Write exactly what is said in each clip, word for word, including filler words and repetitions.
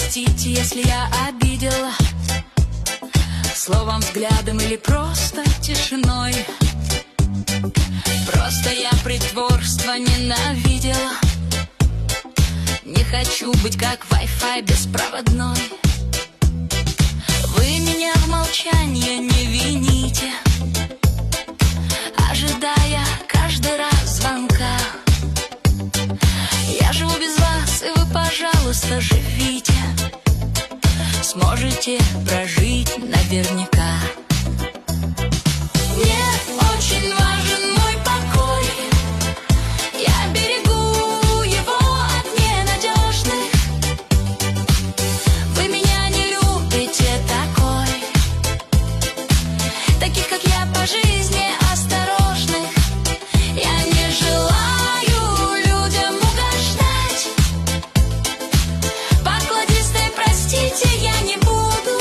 простите, если я обидела словом, взглядом или просто тишиной. Просто я притворство ненавидела. Не хочу быть как Wi-Fi беспроводной. Вы меня в молчании не вините, ожидая каждый раз звонка. Я живу без вас, и вы, пожалуйста, живите. Сможете прожить наверняка. Мне очень важен мой покой. Я берегу его от ненадежных. Вы меня не любите такой, таких, как я, по жизни осторожных. Я не желаю людям угождать. Покладистой, простите, я не буду.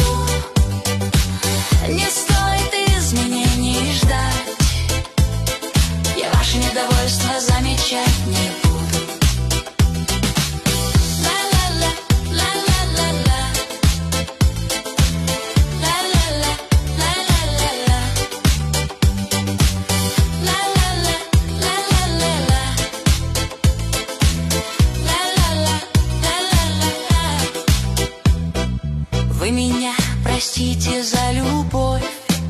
Не стоит изменений ждать. Я ваше недовольство замечать не буду. Ла-ла-ла, ла-ла-ла-ла. Ла-ла-ла, ла-ла-ла-ла. Ла-ла-ла, ла-ла-ла-ла. Ла-ла-ла, ла-ла-ла-ла. Вы меня простите за любовь,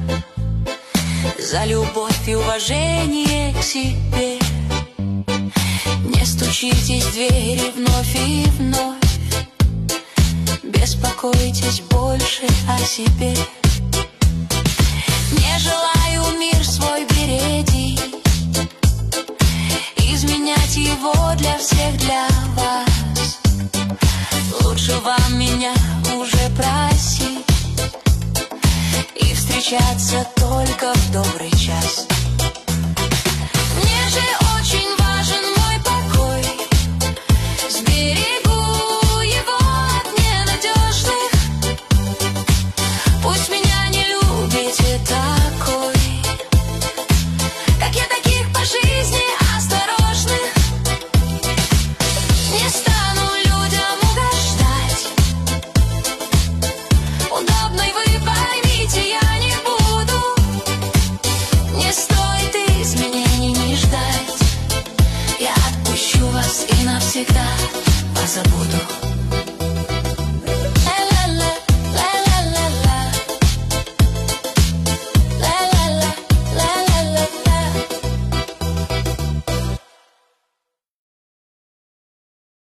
за любовь и уважение к себе. Не стучитесь в двери вновь и вновь. Беспокойтесь больше о себе. Не желаю мир свой бередить, изменять его для всех, для вас. Лучше вам меня уже просить и встречаться только в добрый час.